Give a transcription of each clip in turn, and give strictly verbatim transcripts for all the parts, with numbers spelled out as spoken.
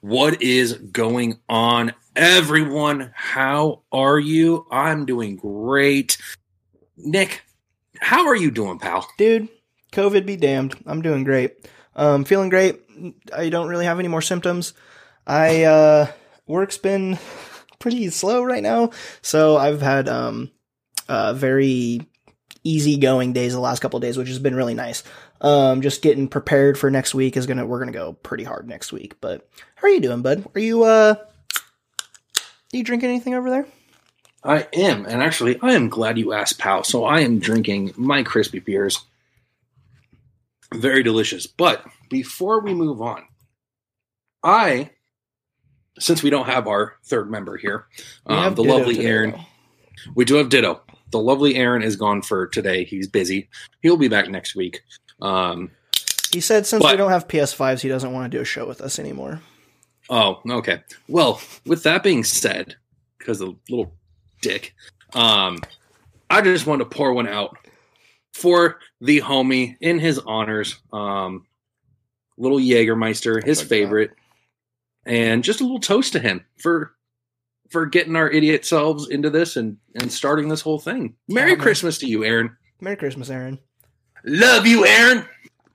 What is going on, everyone? How are you? I'm doing great. Nick, how are you doing, pal? Dude, COVID be damned. I'm doing great. Um, feeling great. I don't really have any more symptoms. I, uh, work's been pretty slow right now, so I've had, um, uh, very easygoing days the last couple of days, which has been really nice. Um, just getting prepared for next week is gonna, we're gonna go pretty hard next week, but how are you doing, bud? Are you, uh, are you drinking anything over there? I am, and actually, I am glad you asked, pal. So I am drinking my crispy beers. Very delicious. But before we move on, I, since we don't have our third member here, um, the Ditto lovely today, Aaron, though. we do have Ditto. The lovely Aaron is gone for today. He's busy. He'll be back next week. Um, He said since but, we don't have P S fives, he doesn't want to do a show with us anymore. Oh, okay. Well, with that being said, because the little dick, um, I just wanted to pour one out for the homie in his honors, um, little Jägermeister, his like favorite, that. And just a little toast to him for for getting our idiot selves into this and, and starting this whole thing. Merry Yeah, Christmas to you, Aaron. Merry Christmas, Aaron. Love you, Aaron.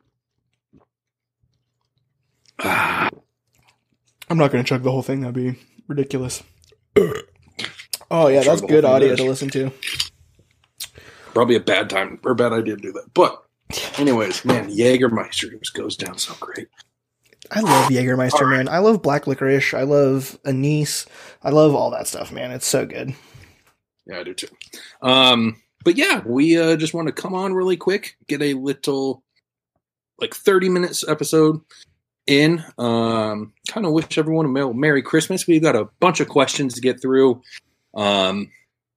I'm not going to chug the whole thing. That'd be ridiculous. Oh, yeah, that's good audio to listen to. Probably a bad time or a bad idea to do that. But anyways, man, Jägermeister just goes down so great. I love Jägermeister, right. man. I love black licorice. I love anise. I love all that stuff, man. It's so good. Yeah, I do too. Um, but yeah, we uh, just want to come on really quick, get a little, like thirty minutes episode in. Um, kind of wish everyone a Merry Christmas. We've got a bunch of questions to get through. Um,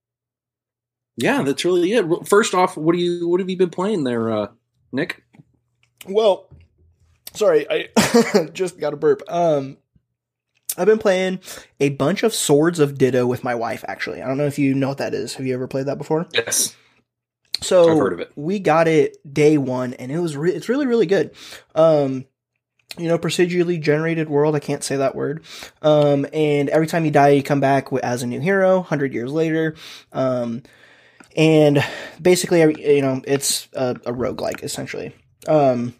yeah, that's really it. First off, what do you what have you been playing there, uh, Nick? Well, sorry, I just got a burp. Um, I've been playing a bunch of Swords of Ditto with my wife, actually. I don't know if you know what that is. Have you ever played that before? Yes. So I've heard of it. We got it day one, and it was re- it's really, really good. Um, you know, procedurally generated world. I can't say that word. Um, and every time you die, you come back as a new hero, one hundred years later. Um, and basically, you know, it's a, a roguelike, essentially. Um,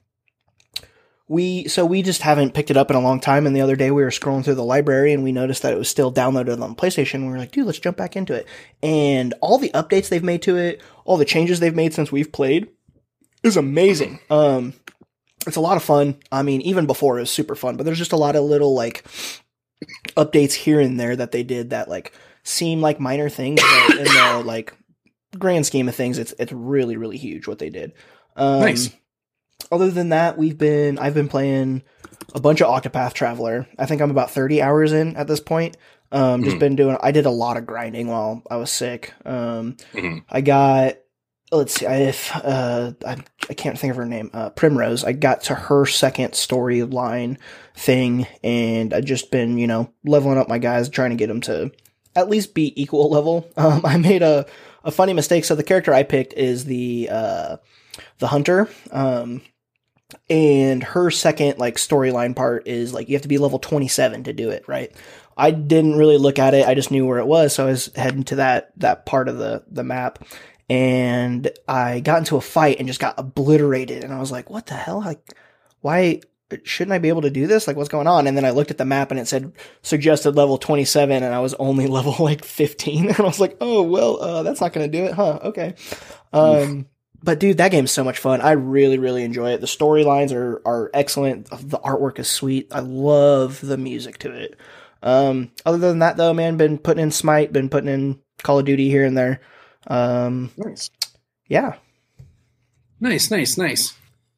we, so we just haven't picked it up in a long time. And the other day we were scrolling through the library and we noticed that it was still downloaded on PlayStation. We were like, dude, let's jump back into it. And all the updates they've made to it, all the changes they've made since we've played is amazing. Um, it's a lot of fun. I mean, even before it was super fun, but there's just a lot of little like updates here and there that they did that like seem like minor things, but in the like grand scheme of things, it's, it's really, really huge what they did. Um, nice. Other than that, we've been, I've been playing a bunch of Octopath Traveler. I think I'm about thirty hours in at this point. Um, just mm. been doing, I did a lot of grinding while I was sick. Um, mm-hmm. I got, let's see, I, uh, I, I can't think of her name, uh, Primrose. I got to her second storyline thing, and I've just been, you know, leveling up my guys, trying to get them to at least be equal level. Um, I made a, a funny mistake. So the character I picked is the, uh, the hunter. Um, and her second like storyline part is like you have to be level twenty-seven to do it, right? I didn't really look at it. I just knew where it was, so I was heading to that that part of the the map, and I got into a fight and just got obliterated. And I was like, "What the hell? Like, why shouldn't I be able to do this? Like, what's going on?" And then I looked at the map and it said suggested level twenty-seven, and I was only level like fifteen. And I was like, "Oh well, uh, that's not going to do it, huh?" Okay. Um. But dude, that game's so much fun. I really, really enjoy it. The storylines are, are excellent. The artwork is sweet. I love the music to it. Um, other than that though, man, been putting in Smite, been putting in Call of Duty here and there. Um, nice. Yeah. Nice, nice, nice.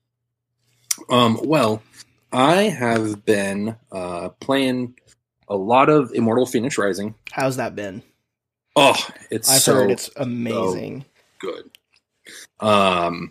Um, well, I have been, uh, playing a lot of Immortal Phoenix Rising. How's that been? Oh, it's I've so, heard it's amazing. So good. Um,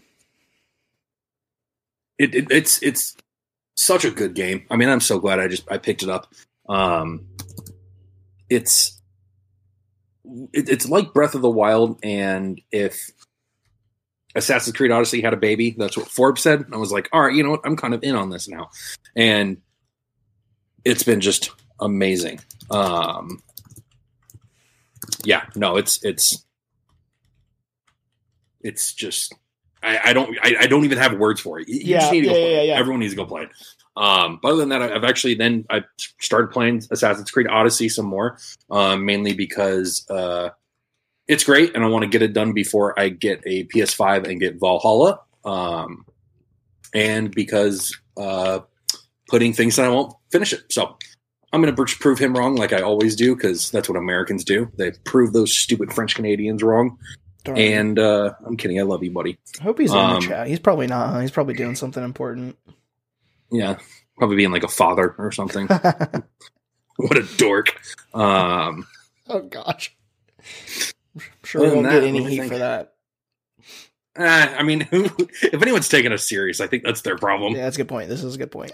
it, it it's it's such a good game. I mean, I'm so glad I just I picked it up. Um, it's it, it's like Breath of the Wild, and if Assassin's Creed Odyssey had a baby, that's what Forbes said. I was like, all right, you know what? I'm kind of in on this now. And it's been just amazing. Um, yeah, no, it's it's it's just I, I don't I, I don't even have words for it. You Yeah, just need to yeah, go play yeah, it. yeah. Everyone needs to go play it. Um, but other than that, I- I've actually then I started playing Assassin's Creed Odyssey some more, um, mainly because uh, it's great and I want to get it done before I get a P S five and get Valhalla, um, and because uh, putting things that I won't finish it. So I'm going to prove him wrong, like I always do, because that's what Americans do. They prove those stupid French Canadians wrong. Darn. And uh, I'm kidding. I love you, buddy. I hope he's in um, the chat. He's probably not. Huh? He's probably doing something important. Yeah, probably being like a father or something. What a dork. Um, Oh gosh. I'm sure we Other won't than get that, any let me heat think. for that. eh, I mean, if anyone's taking us serious, I think that's their problem. Yeah, that's a good point. This is a good point.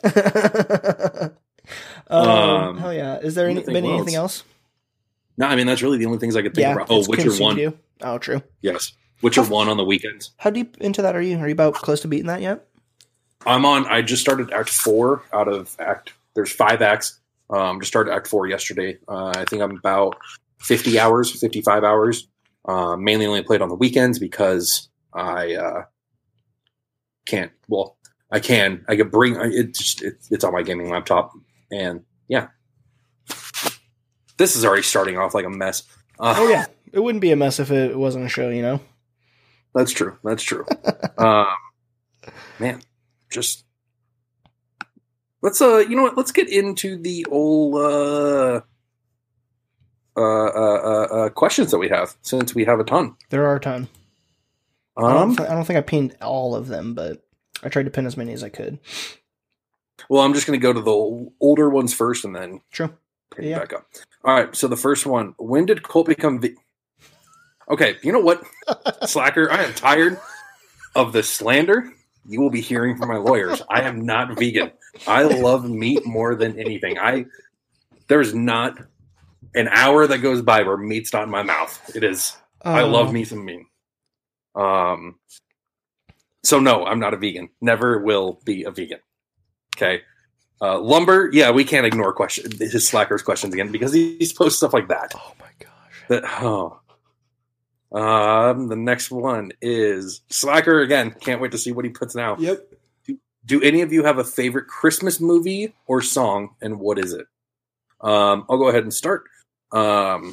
um, Um, hell yeah. Is there let any, me think been what anything else? No, I mean, that's really the only things I could think Yeah. about. Oh, it's Witcher consumed one. you. Oh, true. Yes. Witcher How- one on the weekends. How deep into that are you? Are you about close to beating that yet? I'm on, I just started Act four out of Act, there's five acts. Um, just started Act four yesterday. Uh, I think I'm about fifty hours, fifty-five hours. Uh, mainly only played on the weekends because I uh, can't, well, I can. I could bring, it just, it, it's on my gaming laptop. And yeah. This is already starting off like a mess. Uh, Oh yeah. It wouldn't be a mess if it wasn't a show, you know? That's true. That's true. um, man, just let's uh, you know what? Let's get into the old uh, uh, uh, uh, uh questions that we have since we have a ton. There are a ton. I, don't Um, th- I don't think I pinned all of them, but I tried to pin as many as I could. well, I'm just going to go to the older ones first, and then True. pick it Yeah. back up. All right. So the first one: when did Colt become? Ve- okay, you know what, Slacker? I am tired of the slander you will be hearing from my lawyers. I am not vegan. I love meat more than anything. I there's not an hour that goes by where meat's not in my mouth. It is. I love Oh. me some meat. Um. So no, I'm not a vegan. Never will be a vegan. Okay. Uh, Lumber, yeah, we can't ignore question his Slacker's questions again because he, he's posts stuff like that. Oh my gosh. That oh. Um, the next one is Slacker again. Can't wait to see what he puts now. Yep. Do any of you have a favorite Christmas movie or song, and what is it? Um, I'll go ahead and start. Um,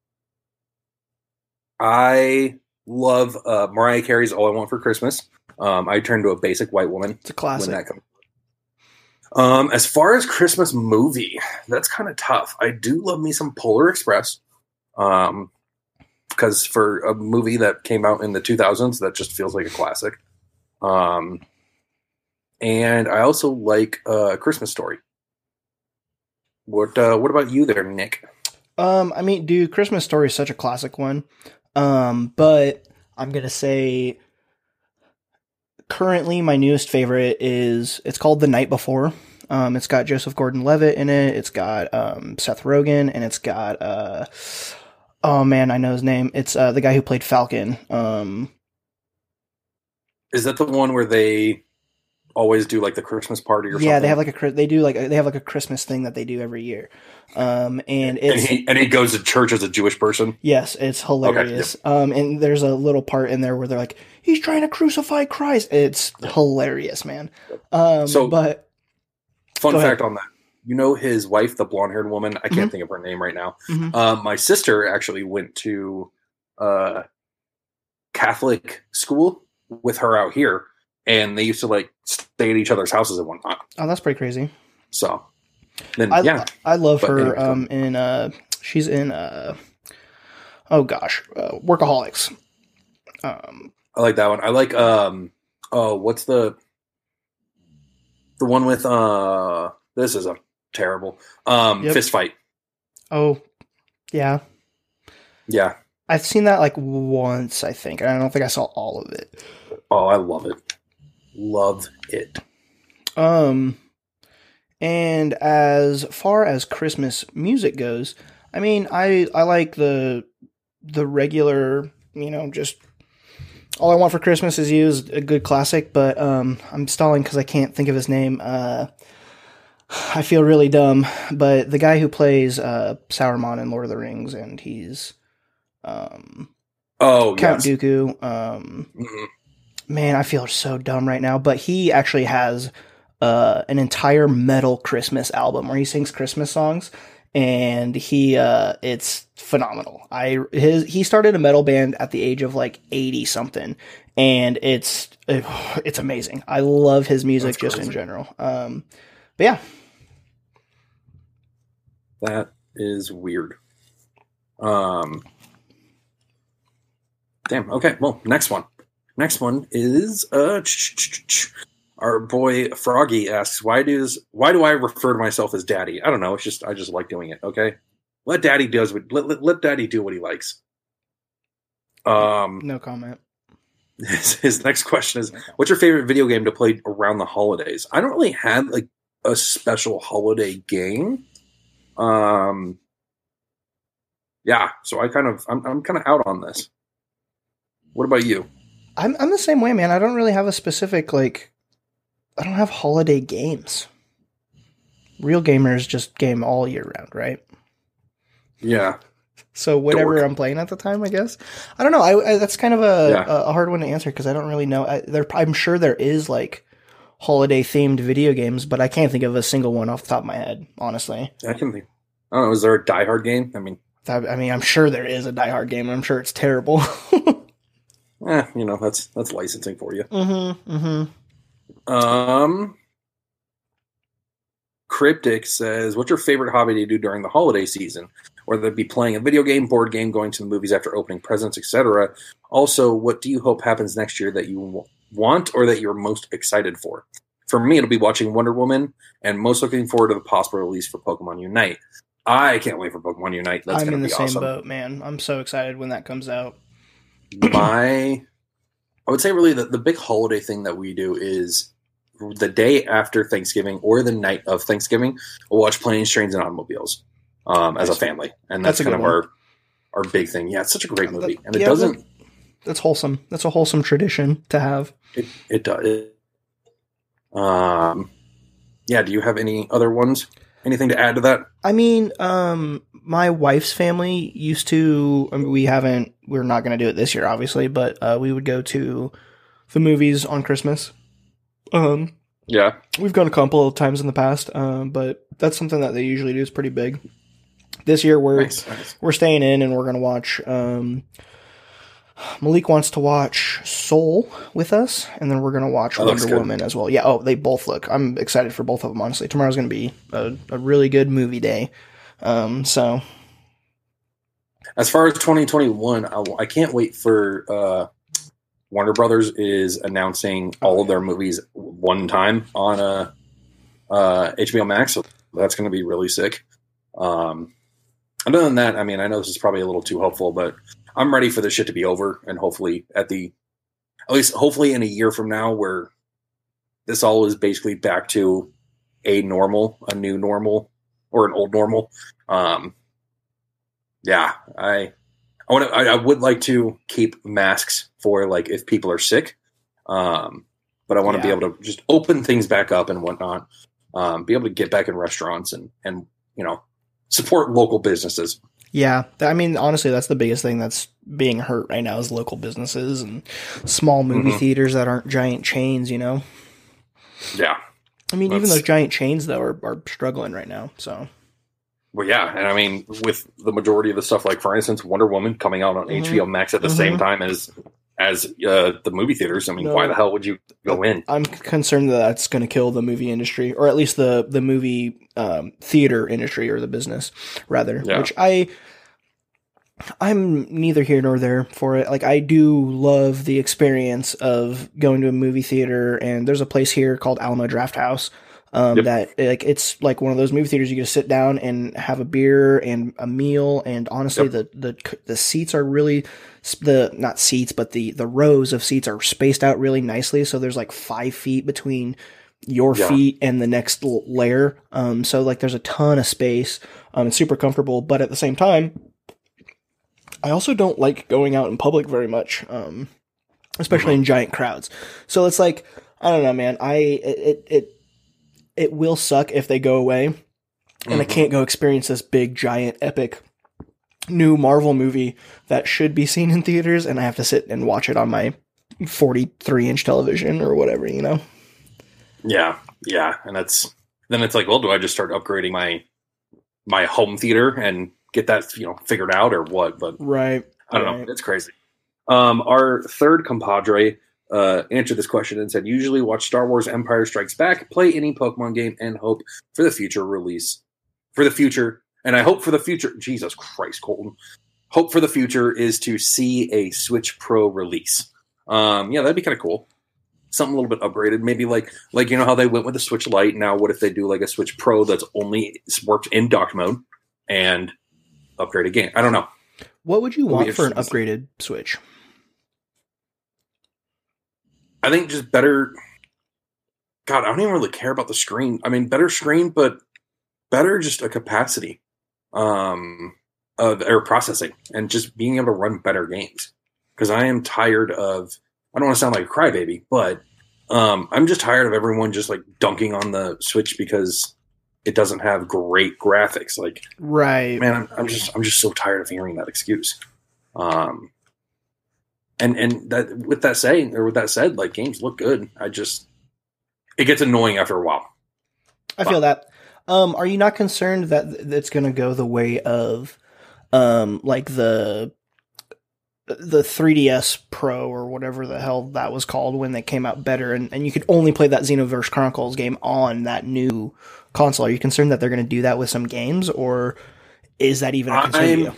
I love uh, Mariah Carey's "All I Want for Christmas." Um, I turn to a basic white woman It's a when classic. that comes. Um, as far as Christmas movie, that's kind of tough. I do love me some Polar Express. Um, because for a movie that came out in the two thousands, that just feels like a classic. Um, and I also like uh, Christmas Story. What uh, What about you there, Nick? Um, I mean, dude, Christmas Story is such a classic one. Um, but I'm gonna say currently my newest favorite is it's called The Night Before. Um, it's got Joseph Gordon-Levitt in it. It's got um, Seth Rogen, and it's got uh, oh man, I know his name. It's uh, the guy who played Falcon. Um, Is that the one where they always do like the Christmas party or something? yeah, they have like a Chri- they do like a, they have like a Christmas thing that they do every year. Um, and and it's he and he goes to church as a Jewish person. yes, it's hilarious. Um, and there's a little part in there where they're like, he's trying to crucify Christ. It's hilarious, man. Um, So- but Fun Go fact ahead. on that. You know his wife, the blonde-haired woman? I can't think of her name right now. Mhm. Uh, my sister actually went to uh, Catholic school with her out here, and they used to like stay at each other's houses and whatnot. oh, that's pretty crazy. So, then I yeah, I love But her. anyway, go um, in uh, she's in uh, oh gosh, uh, Workaholics. Um, I like that one. I like um, oh, what's the the one with uh? This is a terrible um Yep. fist fight. oh yeah, Yeah. I've seen that like once, I think, and I don't think I saw all of it. Oh, I love it. Love it. Um, and as far as Christmas music goes, I mean, I I like the the regular, you know, just All I Want for Christmas Is You is a good classic, but um, I'm stalling because I can't think of his name. Uh, I feel really dumb, but the guy who plays uh, Sauron in Lord of the Rings, and he's um, Oh, Count yes. Dooku. Um, Mhm. man, I feel so dumb right now. But he actually has uh, an entire metal Christmas album where he sings Christmas songs, and he uh, it's phenomenal. I his he started a metal band at the age of like eighty something, and it's it's amazing. I love his music just in general. Um, but yeah. That is weird. Um, damn. Okay. Well, next one. Next one is uh, our boy Froggy asks, "Why does why do I refer to myself as Daddy? I don't know. It's just I just like doing it. Okay, let Daddy does what let, let, let Daddy do what he likes." Um, no comment. His, his next question is, "What's your favorite video game to play around the holidays?" I don't really have like a special holiday game. Um, yeah, so I kind of, I'm, I'm kind of out on this. What about you? I'm, I'm the same way, man. I don't really have a specific, like, I don't have holiday games. Real gamers just game all year round, right? Yeah. So whatever Dork. I'm playing at the time, I guess. I don't know. I, I that's kind of a, yeah. a, a hard one to answer because I don't really know. I, there, I'm sure there is like holiday themed video games, but I can't think of a single one off the top of my head, honestly. I can think. I don't know. Is there a Die Hard game? I mean, I, I mean, I'm sure there is a Die Hard game. I'm sure it's terrible. eh, you know, that's that's licensing for you. Mm-hmm. Mm-hmm. Um, Cryptic says, "What's your favorite hobby to do during the holiday season? Whether it be playing a video game, board game, going to the movies after opening presents, et cetera. Also, what do you hope happens next year that you w- want or that you're most excited for? For me, it'll be watching Wonder Woman and most looking forward to the possible release for Pokemon Unite. I can't wait for Pokemon Unite. That's I'm in the be awesome. same boat, man. I'm so excited when that comes out. My, I would say really that the big holiday thing that we do is the day after Thanksgiving or the night of Thanksgiving, we'll watch Planes, Trains, and Automobiles. Um, as a family, and that's, that's kind of one. our our big thing. Yeah, it's such a great movie, and it yeah, doesn't. That's wholesome. That's a wholesome tradition to have. It it does. It, um, yeah. Do you have any other ones? Anything to add to that? I mean, um, my wife's family used to. I mean, we haven't. We're not going to do it this year, obviously, but uh, we would go to the movies on Christmas. Um, yeah, we've gone a couple of times in the past, um, but that's something that they usually do. Is pretty big. This year we're nice, nice. we're staying in and we're gonna watch. Um, Malik wants to watch Soul with us, and then we're gonna watch that Wonder Woman as well. Yeah. Oh, they both look. I'm excited for both of them. Honestly, tomorrow's gonna be a, a really good movie day. Um, so, as far as twenty twenty-one, I, I can't wait for uh, Warner Brothers is announcing all of their movies one time on a uh, uh, H B O Max. So that's gonna be really sick. Um, Other than that, I mean, I know this is probably a little too hopeful, but I'm ready for this shit to be over, and hopefully at the, at least hopefully in a year from now, where this all is basically back to a normal, a new normal, or an old normal. Um, yeah, I, I want to, I, I would like to keep masks for like if people are sick, um, but I want to yeah. be able to just open things back up and whatnot, um, be able to get back in restaurants and and you know. Support local businesses. Yeah. I mean, honestly, that's the biggest thing that's being hurt right now is local businesses and small movie mm-hmm. theaters that aren't giant chains, you know? Yeah. I mean, that's... even those giant chains, though, are, are struggling right now, so. Well, yeah. And I mean, with the majority of the stuff, like, for instance, Wonder Woman coming out on mm-hmm. H B O Max at the mm-hmm. same time as as uh, the movie theaters, I mean, no, why the hell would you go in? I'm concerned that that's going to kill the movie industry, or at least the the movie um, theater industry, or the business, rather. Yeah. Which I, I'm neither here nor there for it. Like, I do love the experience of going to a movie theater, and there's a place here called Alamo Drafthouse. Um, yep. That like it's like one of those movie theaters you get to sit down and have a beer and a meal, and honestly, yep. the the the seats are really the not seats, but the the rows of seats are spaced out really nicely. So there's like five feet between your yeah. feet and the next layer. Um, so like there's a ton of space. Um, it's super comfortable, but at the same time, I also don't like going out in public very much. Um, especially mm-hmm. in giant crowds. So it's like I don't know, man. I it it. it it will suck if they go away, and Mm-hmm. I can't go experience this big, giant, epic new Marvel movie that should be seen in theaters, and I have to sit and watch it on my forty-three inch television or whatever, you know? Yeah, yeah, and that's then it's like, well, do I just start upgrading my my home theater and get that, you know, figured out or what? But Right. I don't right. know. It's crazy. Um, our third compadre uh, answered this question and said, usually watch Star Wars Empire Strikes Back, play any Pokemon game, and hope for the future release. For the future, and I hope for the future, Jesus Christ, Colton. Hope for the future is to see a Switch Pro release. Um, yeah, that'd be kind of cool. Something a little bit upgraded. Maybe like, like you know how they went with the Switch Lite. Now what if they do like a Switch Pro that's only works in dock mode and upgrade a game? I don't know. What would you It'll be want for an interesting to see. upgraded Switch? I think just better. God, I don't even really care about the screen. I mean, better screen, but better just a capacity um, of or processing and just being able to run better games. Because I am tired of. I don't want to sound like a crybaby, but um, I'm just tired of everyone just like dunking on the Switch because it doesn't have great graphics. Like, Right. man, I'm, I'm just I'm just so tired of hearing that excuse. Um, and and that with that saying or with that said, like games look good. I just it gets annoying after a while. I feel that. Um, are you not concerned that it's going to go the way of, um, like the the three D S Pro or whatever the hell that was called when they came out better, and, and you could only play that Xenoverse Chronicles game on that new console? Are you concerned that they're going to do that with some games, or is that even a concern to you?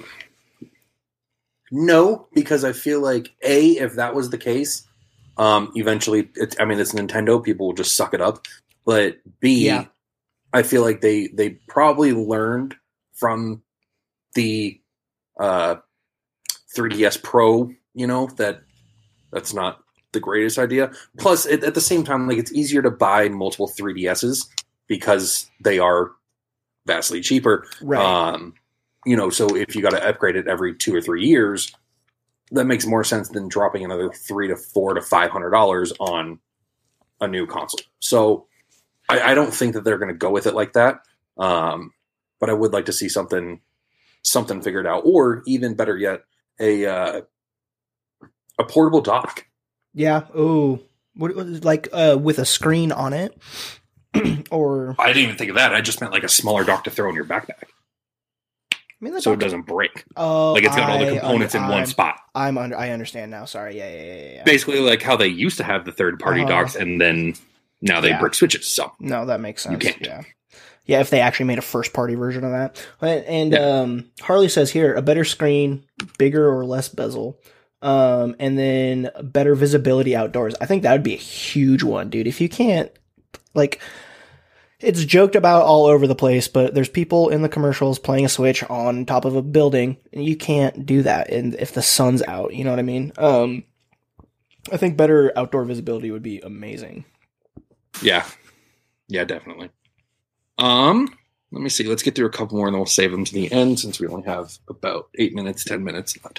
No, because I feel like A, if that was the case, um, eventually, it, I mean, it's Nintendo, people will just suck it up. But B, Yeah. I feel like they they probably learned from the uh, three D S Pro, you know, that that's not the greatest idea. Plus, it, at the same time, like it's easier to buy multiple three D S's because they are vastly cheaper. Right. Um, you know, so if you got to upgrade it every two or three years, that makes more sense than dropping another three to four to five hundred dollars on a new console. So I, I don't think that they're going to go with it like that. Um, but I would like to see something something figured out, or even better yet, a uh, a portable dock. Yeah. Oh, what like uh, with a screen on it, or I didn't even think of that. I just meant like a smaller dock to throw in your backpack, I mean, so it doesn't break. Oh, Like it's got all the I components under- in one I'm- spot. I'm under. I understand now. Sorry. Yeah. Yeah. Yeah. Yeah. Basically, like how they used to have the third party Uh-huh. docks, and then now they Yeah. brick switches. So No, that makes sense. You can't. Yeah. Yeah, if they actually made a first party version of that. And, and Yeah. um, Harley says here, a better screen, bigger or less bezel, um, and then better visibility outdoors. I think that would be a huge one, dude. If you can't, like, it's joked about all over the place, but there's people in the commercials playing a Switch on top of a building, and you can't do that. And if the sun's out, you know what I mean? Um, I think better outdoor visibility would be amazing. yeah, yeah, definitely. Um, let me see. Let's get through a couple more, and then we'll save them to the end since we only have about eight minutes, ten minutes left.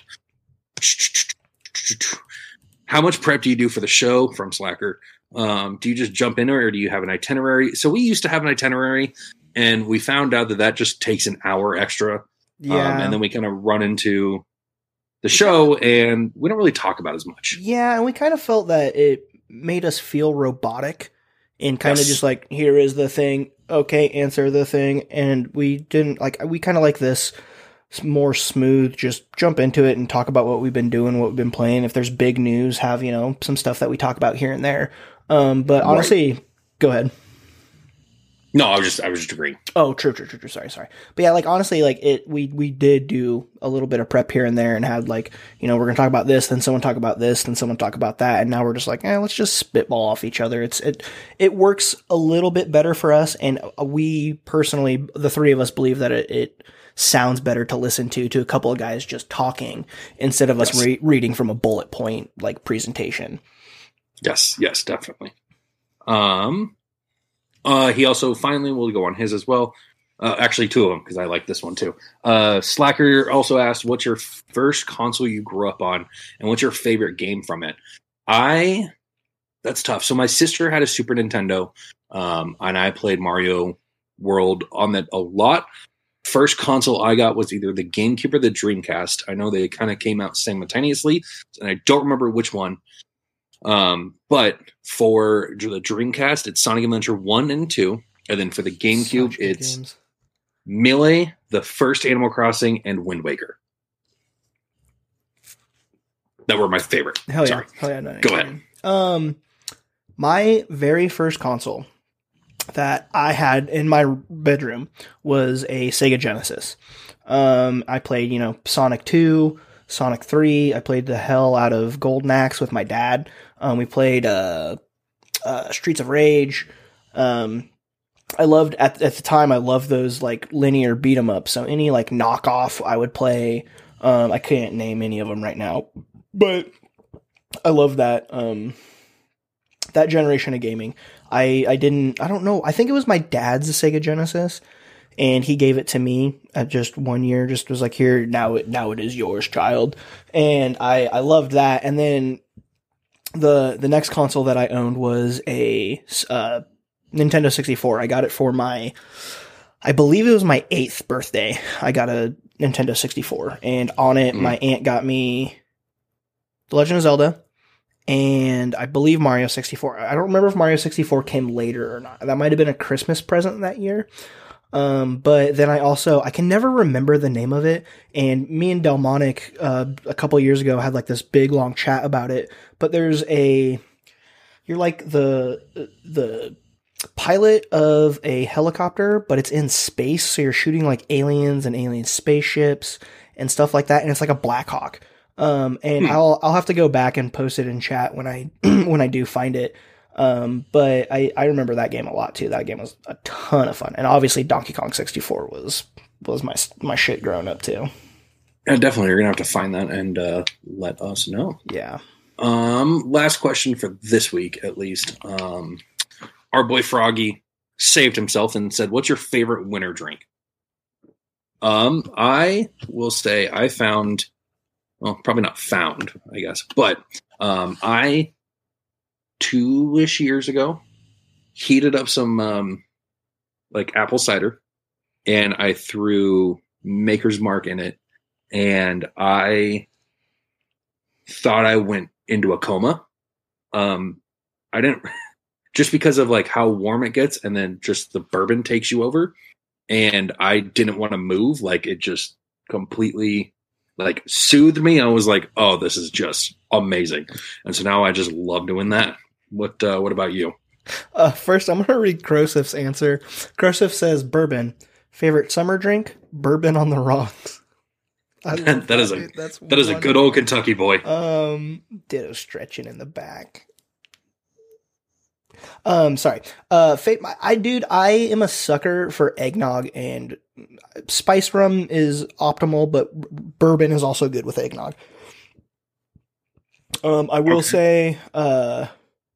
How much prep do you do for the show? From Slacker. Um, do you just jump in, or do you have an itinerary? So we used to have an itinerary, and we found out that that just takes an hour extra. Yeah. Um, and then we kind of run into the show, and we don't really talk about as much. Yeah, and we kind of felt that it made us feel robotic and kind of Yes. just like, here is the thing. Okay, answer the thing. And we didn't like, we kind of like this more smooth, just jump into it and talk about what we've been doing, what we've been playing. If there's big news, have, you know, some stuff that we talk about here and there. Um, but Right. honestly, go ahead. No, I was just I was just agreeing. Oh, true, true, true, true. Sorry, sorry. But yeah, like honestly, like it, we we did do a little bit of prep here and there, and had like, you know, we're gonna talk about this, then someone talk about this, then someone talk about that, and now we're just like, eh, let's just spitball off each other. It's it it works a little bit better for us, and we personally, the three of us, believe that it. it sounds better to listen to to a couple of guys just talking instead of us Yes. re- reading from a bullet point like presentation. Yes, yes, definitely. Um, uh, he also finally will go on his as well. Uh, actually, two of them because I like this one too. Uh, Slacker also asked, "What's your first console you grew up on, and what's your favorite game from it?" I That's tough. So my sister had a Super Nintendo, um, and I played Mario World on that a lot. First console I got was either the GameCube or the Dreamcast. I know they kind of came out simultaneously, and I don't remember which one. Um, but for the Dreamcast, it's Sonic Adventure one and two. And then for the GameCube, it's games. Melee, the first Animal Crossing, and Wind Waker. That were my favorite. Hell yeah. Sorry. Hell yeah. No, Go ahead. Um, my very first console that I had in my bedroom was a Sega Genesis. Um, I played, you know, Sonic two, Sonic three. I played the hell out of Golden Axe with my dad. Um, we played uh, uh, Streets of Rage. Um, I loved, at, at the time, I loved those, like, linear beat 'em ups. So any, like, knockoff I would play. Um, I can't name any of them right now. But I love that, um, that generation of gaming. I, I didn't, I don't know, I think it was my dad's Sega Genesis, and he gave it to me at just one year, just was like, here, now it, now it is yours, child. And I, I loved that. And then the, the next console that I owned was a, uh, Nintendo sixty-four. I got it for my, I believe it was my eighth birthday. I got a Nintendo sixty-four, and on it, mm. my aunt got me The Legend of Zelda, and I believe Mario sixty-four. I don't remember if Mario sixty-four came later or not. That might have been a Christmas present that year. Um, but then I also, I can never remember the name of it. And me and Delmonic, uh, a couple years ago had like this big long chat about it. But there's a, you're like the, the pilot of a helicopter, but it's in space. So you're shooting like aliens and alien spaceships and stuff like that. And it's like a Black Hawk. Um, and hmm. I'll, I'll have to go back and post it in chat when I, when I do find it. Um, but I, I remember that game a lot too. That game was a ton of fun. And obviously Donkey Kong sixty-four was, was my, my shit growing up too. Yeah, definitely. You're going to have to find that and, uh, let us know. Yeah. Um, last question for this week, at least. Um, our boy Froggy saved himself and said, what's your favorite winter drink? Um, I will say I found, well, probably not found, I guess, but, um, I, two-ish years ago, heated up some um, like apple cider, and I threw Maker's Mark in it, and I thought I went into a coma. Um, I didn't, just because of like how warm it gets, and then just the bourbon takes you over, and I didn't want to move. Like it just completely like soothed me. I was like, oh, this is just amazing. And so now I just love doing that. What uh, what about you? Uh, first, I'm going to read Krosif's answer. Krosif says, bourbon. Favorite summer drink? Bourbon on the rocks. I that, that is a That's that is a good old Kentucky boy. Um, ditto stretching in the back. Um, sorry. Uh, fate, I dude, I am a sucker for eggnog, and spice rum is optimal, but bourbon is also good with eggnog. Um, I will okay. say, uh.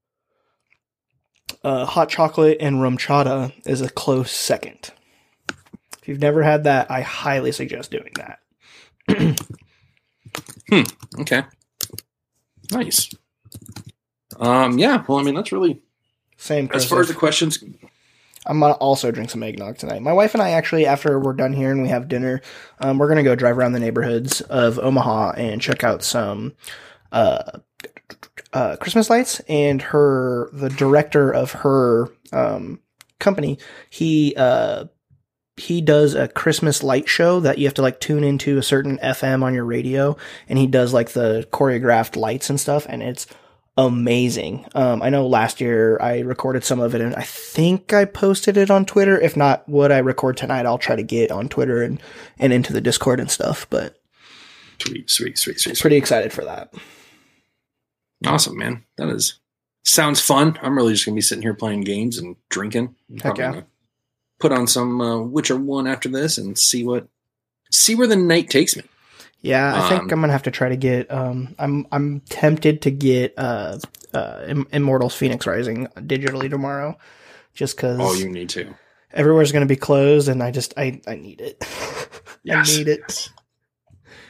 Uh, hot chocolate and rum chata is a close second. If you've never had that, I highly suggest doing that. hmm. Okay. Nice. Um. Yeah. Well, I mean, that's really same. As far as the questions, I'm gonna also drink some eggnog tonight. My wife and I actually, after we're done here and we have dinner, um, we're gonna go drive around the neighborhoods of Omaha and check out some, uh. Uh, Christmas lights, and her, the director of her, um, company, he, uh, he does a Christmas light show that you have to like tune into a certain F M on your radio, and he does like the choreographed lights and stuff, and it's amazing. Um, I know last year I recorded some of it, and I think I posted it on Twitter. If not, what I record tonight, I'll try to get on Twitter and, and into the Discord and stuff, but sweet, sweet, sweet, sweet. Pretty excited for that. Awesome, man. That is sounds fun. I'm really just gonna be sitting here playing games and drinking. Heck yeah. Put on some uh, Witcher one after this and see what see where the night takes me. Yeah, I um, think I'm gonna have to try to get. Um, I'm I'm tempted to get uh, uh, Immortals: Phoenix Rising digitally tomorrow, just because. Oh, you need to. Everywhere's gonna be closed, and I just I I need it. Yes, I need it. Yes.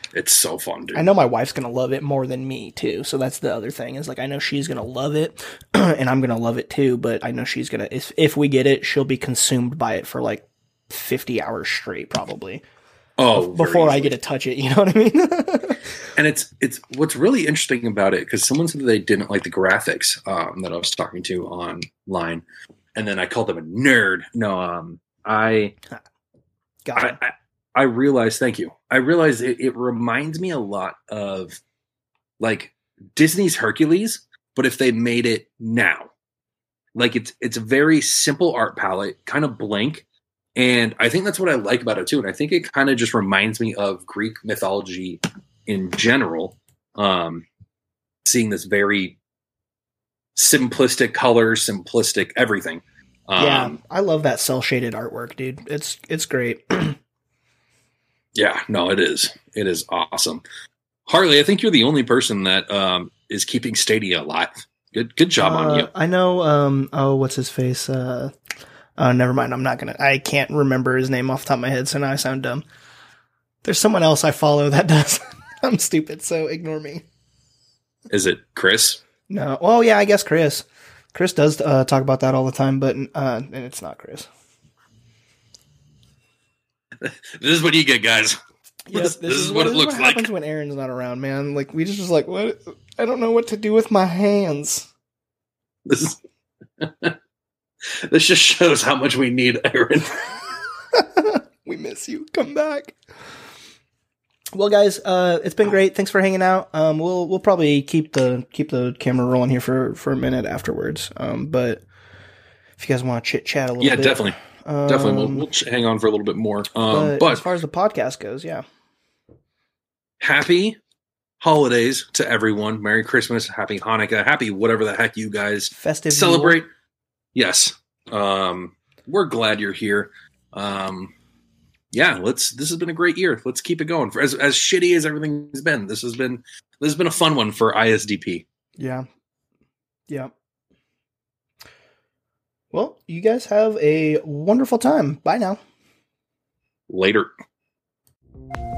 It's so fun, dude. I know my wife's gonna love it more than me too. So that's the other thing is like I know she's gonna love it, and I'm gonna love it too. But I know she's gonna if if we get it, she'll be consumed by it for like fifty hours straight, probably. Oh, before I get to touch it, you know what I mean? And it's it's what's really interesting about it because someone said that they didn't like the graphics um, that I was talking to online, and then I called them a nerd. No, um, I, I, I I realized. Thank you. I realized it, it reminds me a lot of like Disney's Hercules, but if they made it now, like it's it's a very simple art palette, kind of blank. And I think that's what I like about it too. And I think it kind of just reminds me of Greek mythology in general. Um, seeing this very simplistic color, simplistic everything. Um, yeah, I love that cell shaded artwork, dude. It's it's great. Yeah, no, it is. It is awesome. Harley, I think you're the only person that um, is keeping Stadia alive. Good, good job uh, on you. I know. Um, oh, what's his face? Uh, Uh, never mind. I'm not gonna. I can't remember his name off the top of my head, so now I sound dumb. There's someone else I follow that does. I'm stupid, so ignore me. Is it Chris? No. Well, yeah, I guess Chris. Chris does uh, talk about that all the time, but uh, and it's not Chris. This is what you get, guys. Yes, this, this, this is, is what this it looks is what like. happens when Aaron's not around, man. Like we just was like, what? I don't know what to do with my hands. This is. This just shows how much we need Aaron. We miss you. Come back. Well, guys, uh, it's been great. Thanks for hanging out. Um, we'll we'll probably keep the keep the camera rolling here for, for a minute afterwards. Um, but if you guys want to chit chat a little yeah, bit, definitely, um, definitely, we'll, we'll hang on for a little bit more. Um, but, but as far as the podcast goes, yeah. Happy holidays to everyone. Merry Christmas, Happy Hanukkah, Happy whatever the heck you guys Festive celebrate. Yule. Yes. Um, we're glad you're here. Um, yeah, let's, this has been a great year. Let's keep it going. For as, as shitty as everything's been, this has been, this has been a fun one for I S D P. Yeah. Yeah. Well, you guys have a wonderful time. Bye now. Later.